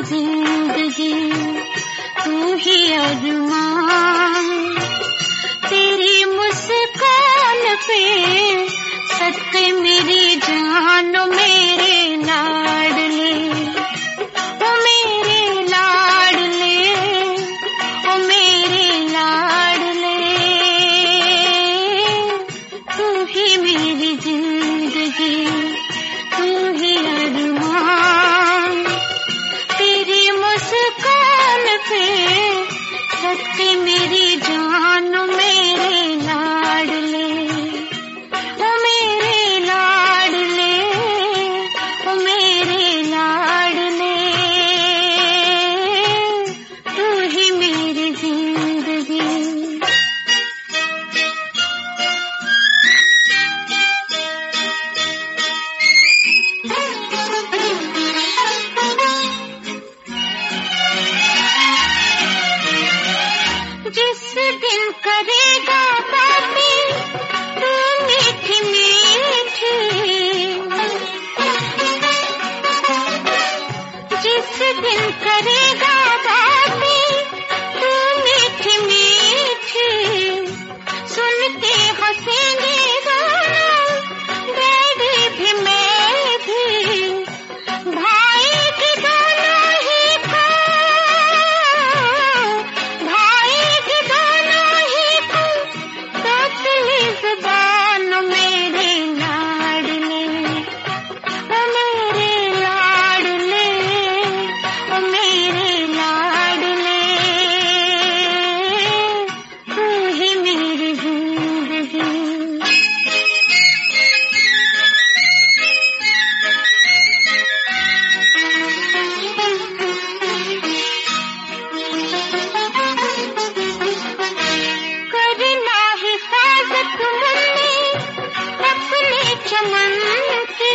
जिंदगी, तू ही अरमान, तेरी मुस्कान पे सदके मेरी जान, मेरे लाडले, ओ मेरे लाडले, ओ मेरे लाडले, तू ही मेरी जिंदगी, तू ही अरमान, तेरी मुस्कान पे सदके मेरी जान, मेरे लाडले, ओ मेरे लाडले, ओ मेरे लाडले, तू ही मेरी जिंदगी। जिस दिन करेगा बातें तू मीठी मीठी, जिस दिन करेगा बातें तू मीठी मीठी, सुन के हंसेंगे दोनों, डैडी भी मैं भी, भाई की दोनों ही को, भाई की दोनों ही को, तोतली जुबान, मेरे लाडले, ओ मेरे लाडले, ओ मेरे लाडले, तू ही मेरी जिंदगी। करना हिफाजत मुन्ने अपने चमन की,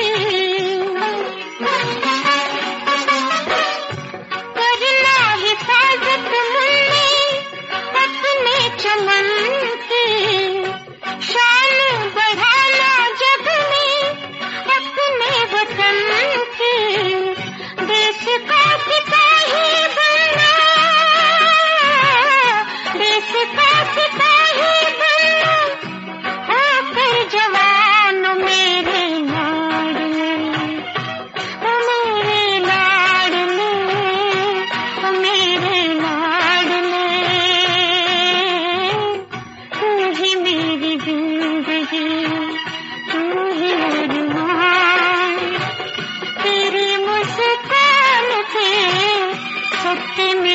करना हिफाजत मुन्ने अपने चमन की, शान बढ़ाना जग में अपने वतन की, देश का सिपाही बनना, देश का सिपाही बनना, होकर जवान, मेरे लाडले, ओ मेरे लाडले, ओ मेरे लाडले, तू ही मेरी जिंदगी, तू ही अरमान, तेरी मुस्कान पे सदके